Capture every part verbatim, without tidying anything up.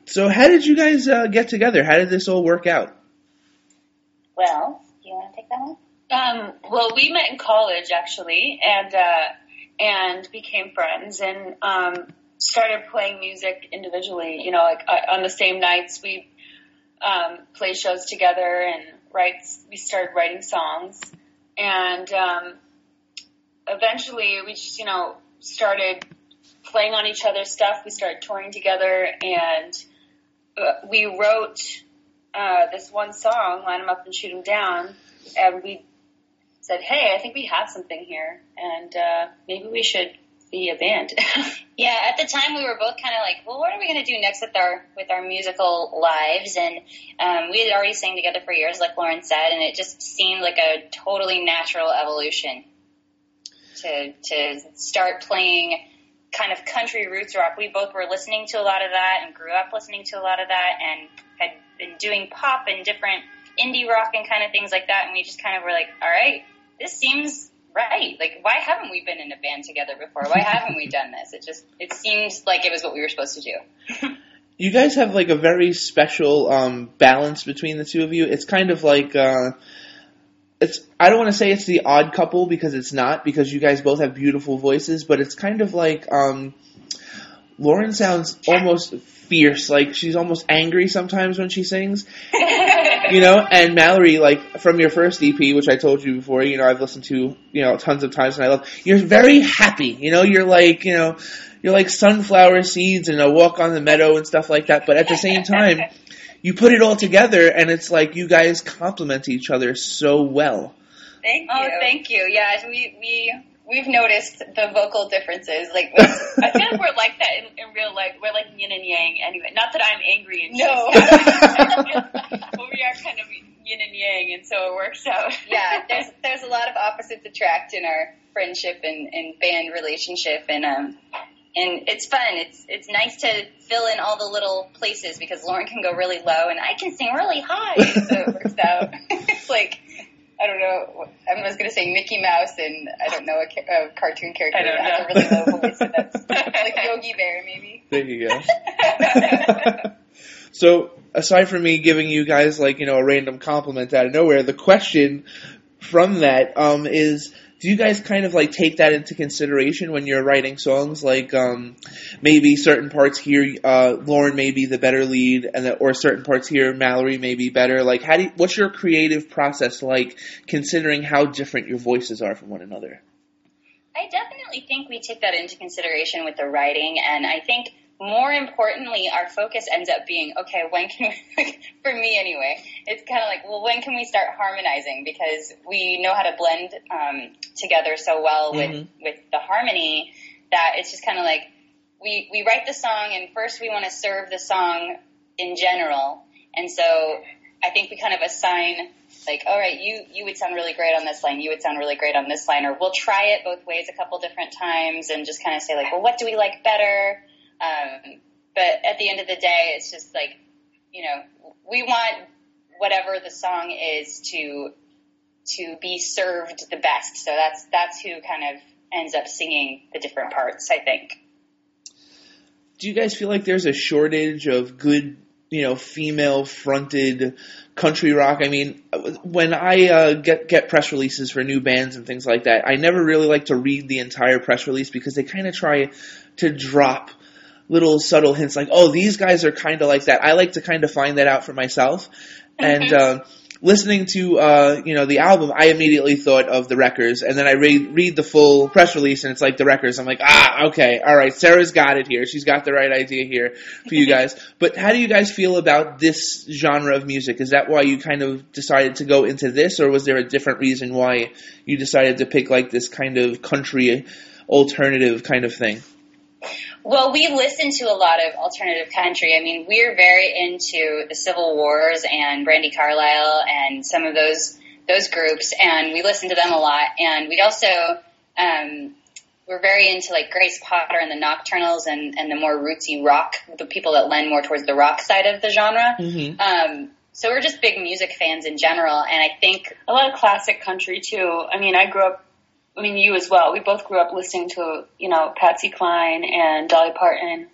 so how did you guys uh, get together? How did this all work out? Well, do you want to take that one? Um, well, we met in college, actually, and uh, and became friends, and um, started playing music individually. You know, like uh, on the same nights, we um, play shows together, and writes. We started writing songs, and um, eventually, we just, you know, started playing on each other's stuff. We started touring together, and uh, we wrote uh, this one song, "Line 'Em Up and Shoot 'Em Down," and we said, hey, I think we have something here, and uh, maybe we should be a band. Yeah, at the time we were both kind of like, well, what are we going to do next with our with our musical lives? And um, we had already sang together for years, like Lauren said, and it just seemed like a totally natural evolution to to start playing kind of country roots rock. We both were listening to a lot of that and grew up listening to a lot of that, and had been doing pop and different indie rock and kind of things like that, and we just kind of were like, all right, this seems right. Like, why haven't we been in a band together before? Why haven't we done this? It just, it seems like it was what we were supposed to do. You guys have, like, a very special um, balance between the two of you. It's kind of like, uh, it's. I don't want to say it's the odd couple, because it's not, because you guys both have beautiful voices, but it's kind of like, um, Lauren sounds almost fierce, like she's almost angry sometimes when she sings. You know, and Mallory, like, from your first E P, which I told you before, you know, I've listened to, you know, tons of times, and I love, you're very happy, you know, you're like, you know, you're like sunflower seeds and a walk on the meadow and stuff like that, but at the same time, you put it all together, and it's like you guys complement each other so well. Thank you. Oh, thank you. Yeah, we, we, we've noticed the vocal differences. Like, I feel like we're like that in, in real life. We're like yin and yang anyway. Not that I'm angry and No. but we are kind of yin and yang, and so it works out. Yeah, there's there's a lot of opposites attract in our friendship and, and band relationship, and um and it's fun. It's it's nice to fill in all the little places, because Lauren can go really low and I can sing really high, so it works out. It's like, I don't know, I was going to say Mickey Mouse, and I don't know a, ca- a cartoon character that has a really low voice, so that's like Yogi Bear, maybe. There you go. So, aside from me giving you guys, like, you know, a random compliment out of nowhere, the question from that um, is, do you guys kind of, like, take that into consideration when you're writing songs? Like, um, maybe certain parts here, uh, Lauren may be the better lead, and the, or certain parts here, Mallory may be better. Like, how do you, what's your creative process like, considering how different your voices are from one another? I definitely think we take that into consideration with the writing, and I think more importantly, our focus ends up being, okay, when can we, for me anyway, it's kind of like, well, when can we start harmonizing? Because we know how to blend um, together so well with, mm-hmm. with the harmony that it's just kind of like, we, we write the song, and first we want to serve the song in general. And so I think we kind of assign, like, all right, you, you would sound really great on this line, you would sound really great on this line, or we'll try it both ways a couple different times and just kind of say, like, well, what do we like better? Um, but at the end of the day, it's just like, you know, we want whatever the song is to to be served the best. So that's that's who kind of ends up singing the different parts, I think. Do you guys feel like there's a shortage of good, you know, female-fronted country rock? I mean, when I uh, get get press releases for new bands and things like that, I never really like to read the entire press release, because they kind of try to drop little subtle hints like, oh, these guys are kind of like that. I like to kind of find that out for myself. And uh, listening to, uh, you know, the album, I immediately thought of the Wreckers. And then I read, read the full press release, and it's like the Wreckers. I'm like, ah, okay, all right, Sarah's got it here. She's got the right idea here for you guys. But how do you guys feel about this genre of music? Is that why you kind of decided to go into this, or was there a different reason why you decided to pick, like, this kind of country alternative kind of thing? Well, we listen to a lot of alternative country. I mean, we're very into the Civil Wars and Brandi Carlile and some of those those groups, and we listen to them a lot. And we also, um, we're very into, like, Grace Potter and the Nocturnals and, and the more rootsy rock, the people that lend more towards the rock side of the genre. Mm-hmm. Um, so we're just big music fans in general, and I think a lot of classic country, too. I mean, I grew up, I mean, you as well. We both grew up listening to, you know, Patsy Cline and Dolly Parton,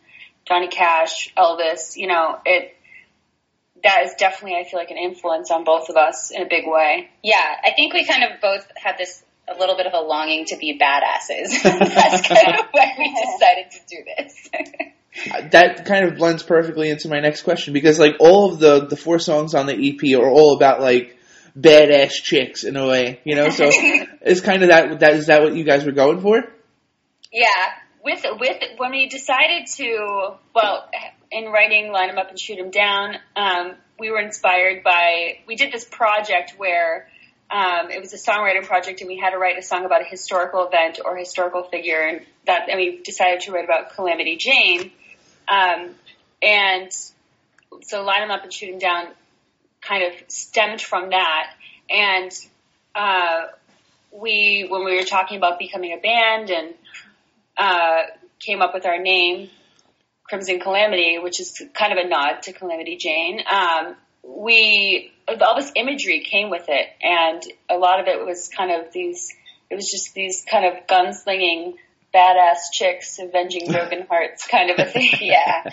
Johnny Cash, Elvis, you know, it, that is definitely, I feel like, an influence on both of us in a big way. Yeah, I think we kind of both had this, a little bit of a longing to be badasses. That's kind of why we decided to do this. That kind of blends perfectly into my next question, because like all of the, the four songs on the E P are all about like badass chicks in a way, you know, so it's kind of that, that, is that what you guys were going for? Yeah. With, with, when we decided to, well, in writing Line 'em Up and Shoot 'em Down, um, we were inspired by, we did this project where, um, it was a songwriting project and we had to write a song about a historical event or historical figure, and that, and we decided to write about Calamity Jane. Um, and so Line 'em Up and Shoot 'em Down kind of stemmed from that. And, uh, we, when we were talking about becoming a band and, uh, came up with our name, Crimson Calamity, which is kind of a nod to Calamity Jane. Um, we, all this imagery came with it, and a lot of it was kind of these, it was just these kind of gunslinging, badass chicks avenging broken hearts kind of a thing. Yeah.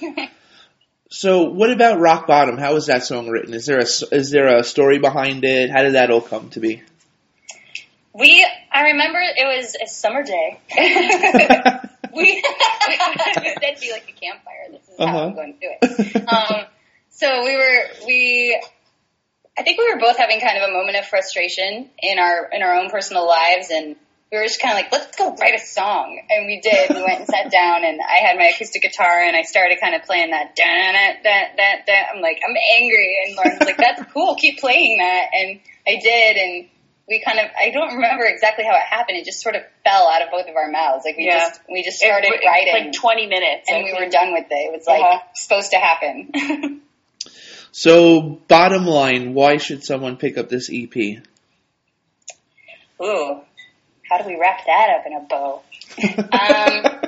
So what about Rock Bottom? How was that song written? Is there a, is there a story behind it? How did that all come to be? We, I remember it was a summer day. we, that'd be like a campfire. This is uh-huh. how I'm going to do it. Um, so we were, we, I think we were both having kind of a moment of frustration in our, in our own personal lives, and we were just kind of like, let's go write a song. And we did. We went and sat down, and I had my acoustic guitar, and I started kind of playing that, da da da da da. I'm like, I'm angry. And Lauren's like, that's cool. Keep playing that. And I did, and we kind of, I don't remember exactly how it happened. It just sort of fell out of both of our mouths. Like we yeah. just, we just started it, writing. Like twenty minutes. And I we think. were done with it. It was like uh-huh. supposed to happen. So, bottom line, why should someone pick up this E P? Ooh. How do we wrap that up in a bow? um,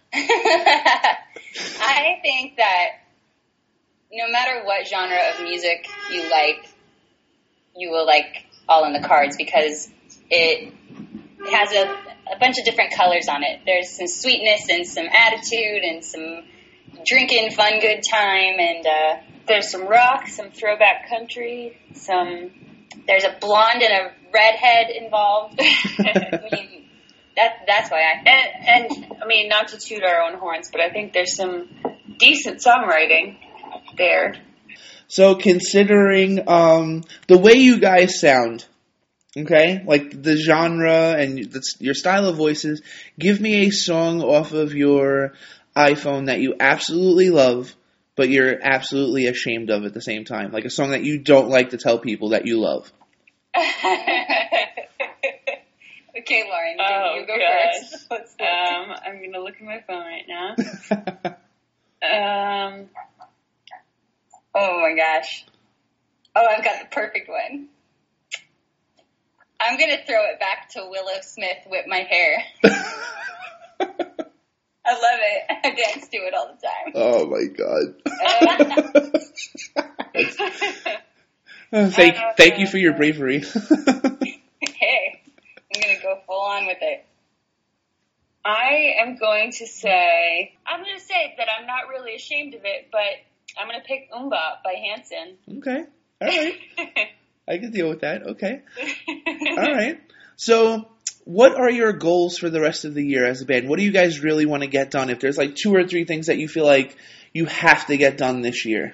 I think that no matter what genre of music you like, you will like All in the Cards, because it has a, a bunch of different colors on it. There's some sweetness and some attitude and some drinking, fun, good time, and uh, there's some rock, some throwback country, some... There's a blonde and a redhead involved. I mean, that, that's why I... And, and, I mean, not to toot our own horns, but I think there's some decent songwriting there. So, considering um, the way you guys sound, okay, like the genre and the, your style of voices, give me a song off of your iPhone that you absolutely love, but you're absolutely ashamed of at the same time. Like a song that you don't like to tell people that you love. Okay, Lauren, oh, you go gosh. first. um, I'm going to look at my phone right now. um, oh my gosh. Oh, I've got the perfect one. I'm going to throw it back to Willow Smith, Whip My Hair. I love it. I dance to it all the time. Oh my god. uh, thank thank you for your bravery. Hey, I'm going to go full on with it. I am going to say, I'm going to say that I'm not really ashamed of it, but I'm going to pick Umba by Hanson. Okay. All right. I can deal with that. Okay. All right. So, what are your goals for the rest of the year as a band? What do you guys really want to get done? If there's like two or three things that you feel like you have to get done this year.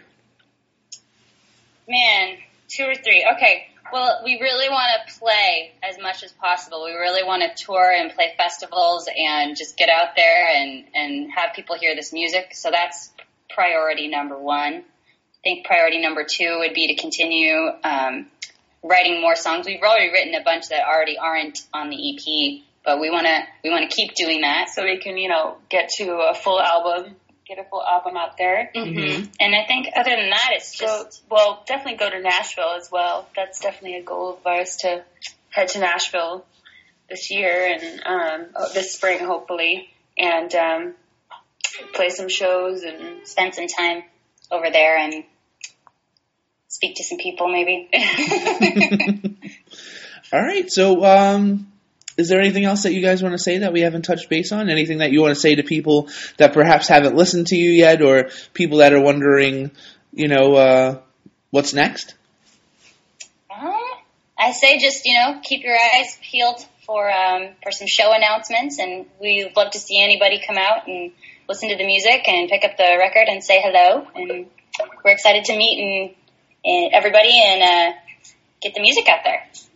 Man, two or three. Okay. Well, we really want to play as much as possible. We really want to tour and play festivals and just get out there and, and have people hear this music. So that's priority number one. I think priority number two would be to continue um, writing more songs. We've already written a bunch that already aren't on the E P, but we want to we want to keep doing that so we can, you know, get to a full album, get a full album out there. Mm-hmm. Mm-hmm. And I think other than that, it's just so, well, definitely go to Nashville as well. That's definitely a goal of ours to head to Nashville this year and um, this spring, hopefully, and um, play some shows and spend some time over there and speak to some people, maybe. All right. So, um, is there anything else that you guys want to say that we haven't touched base on? Anything that you want to say to people that perhaps haven't listened to you yet, or people that are wondering, you know, uh, what's next? Um, I say just, you know, keep your eyes peeled for um, for some show announcements, and we'd love to see anybody come out and listen to the music and pick up the record and say hello. And we're excited to meet and, and everybody and uh, get the music out there.